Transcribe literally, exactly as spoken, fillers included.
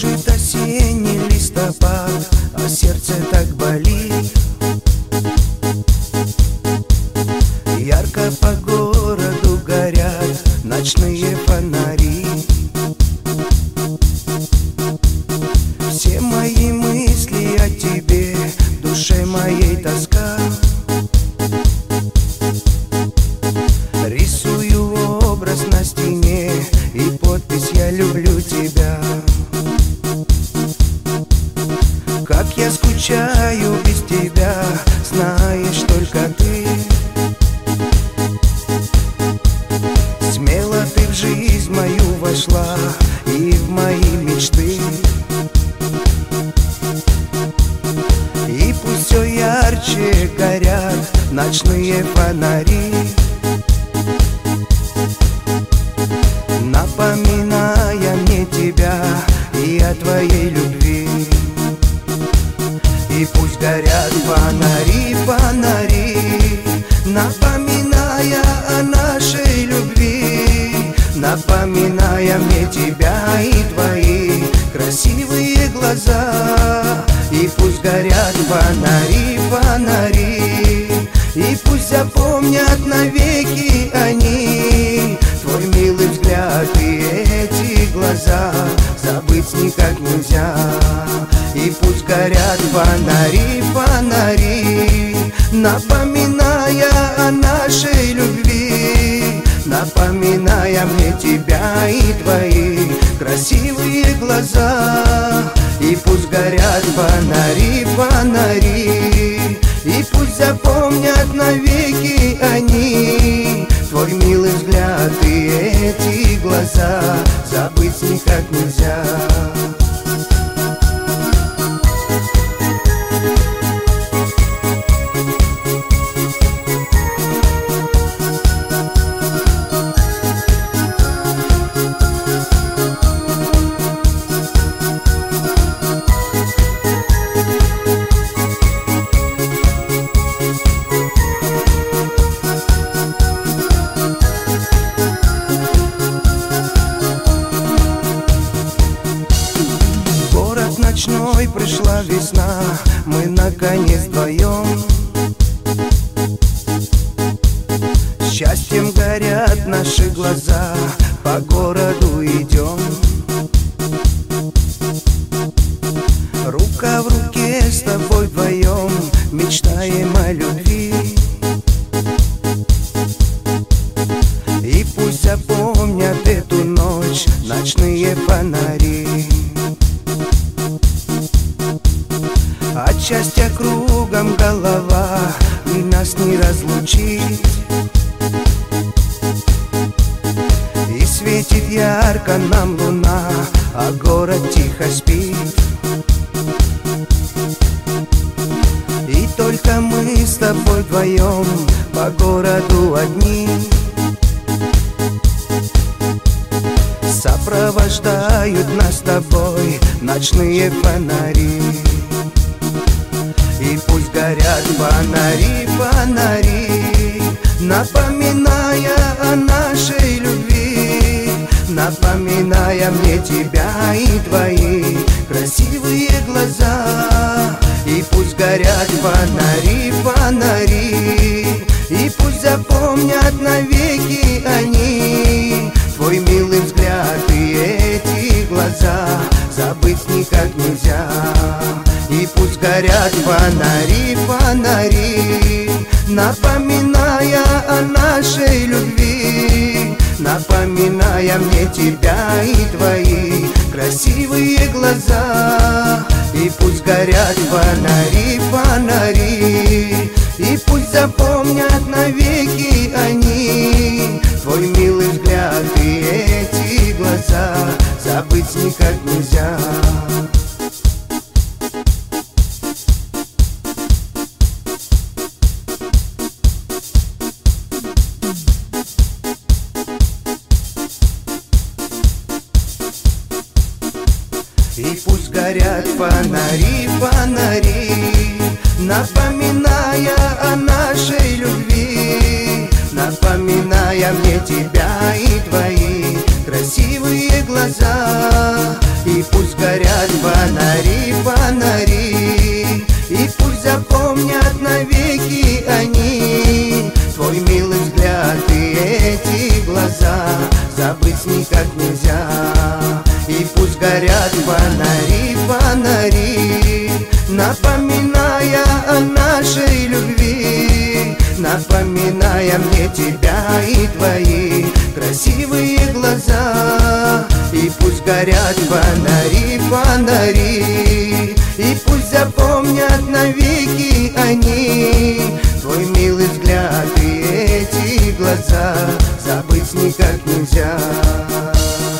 Кружит осенний листопад, а сердце так болит. Ярко по городу горят ночные фонари. Все мои мысли о тебе, в душе моей тоска. Рисую образ на стене и подпись «Я люблю тебя». Как я скучаю без тебя, знаешь только ты. Смело ты в жизнь мою вошла и в мои мечты. И пусть все ярче горят ночные фонари, напоминая мне тебя и о твоей любви. И пусть горят фонари, фонари, напоминая о нашей любви, напоминая мне тебя и твои красивые глаза. И пусть горят фонари, фонари, и пусть запомнят навеки они твой милый взгляд и эти глаза. Забыть никак нельзя. И пусть горят фонари, фонари, напоминая о нашей любви, напоминая мне тебя и твои красивые глаза. И пусть горят фонари, фонари, и пусть запомнят навеки они твой милый взгляд и эти глаза. Забыть никак нельзя. Ночной пришла весна, мы наконец вдвоем. Счастьем горят наши глаза, по городу идем. Рука в руке с тобой вдвоем, мечтаем о любви. И пусть запомнят эту ночь ночные фонари. От счастья кругом голова, и нас не разлучить. И светит ярко нам луна, а город тихо спит. И только мы с тобой вдвоем по городу одни. Сопровождают нас с тобой ночные фонари. И пусть горят фонари, фонари, напоминая о нашей любви, напоминая мне тебя и твои красивые глаза. И пусть горят фонари, фонари, и пусть запомнят навеки они твой милый взгляд и эти глаза. Забыть никак нельзя. И пусть горят фонари, фонари, напоминая о нашей любви, напоминая мне тебя и твои красивые глаза. И пусть горят фонари, фонари, и пусть запомнят навеки они твой милый взгляд и эти глаза. Забыть никак нельзя. И пусть горят фонари, фонари, напоминая о нашей любви, напоминая мне тебя и твои красивые красивые глаза. И пусть горят фонари, фонари, и пусть запомнят навеки они твой милый взгляд и эти глаза. Забыть никак нельзя. И пусть горят фонари, фонари, напоминая о нашей любви, напоминая мне тебя и твои красивые глаза. И пусть горят фонари, фонари, и пусть запомнят навеки они твой милый взгляд и эти глаза. Забыть никак нельзя.